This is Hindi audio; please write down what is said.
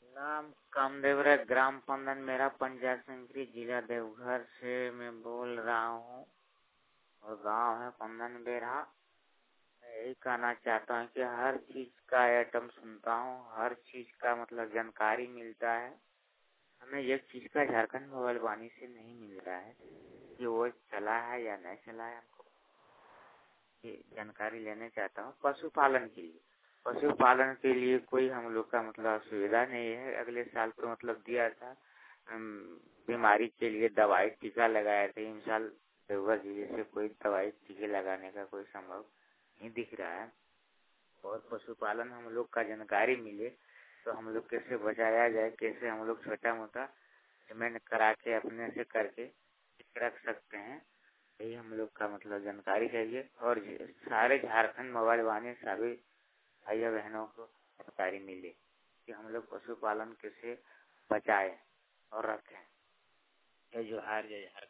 नाम कामदेव राय, ग्राम पंदन मेरा, पंचायत संकरी, जिला देवघर से मैं बोल रहा हूँ और गांव है पंदन बेरा। मैं यही कहना चाहता हूँ कि हर चीज का आइटम सुनता हूँ, हर चीज का मतलब जानकारी मिलता है। हमें एक चीज का झारखंड मोबाइल वाणी से नहीं मिल रहा है कि वो चला है या नहीं चला है। हमको ये जानकारी लेने चाहता हूँ। पशुपालन के लिए कोई हम लोग का मतलब सुविधा नहीं है। अगले साल तो मतलब दिया था, बीमारी के लिए दवाई टीका लगाया था। इन साल देवघर जिले से कोई दवाई टीके लगाने का कोई संभव नहीं दिख रहा है। और पशुपालन हम लोग का जानकारी मिले तो हम लोग कैसे बचाया जाए, कैसे हम लोग छोटा मोटा पेमेंट करा के अपने से करके रख सकते हैं, यही हम लोग का मतलब जानकारी चाहिए। और सारे झारखंड मोबाइल वाले सभी भाइयों बहनों को जानकारी मिले कि हम लोग पशुपालन कैसे बचाए और रखें। जय जोहार, जय झारखंड।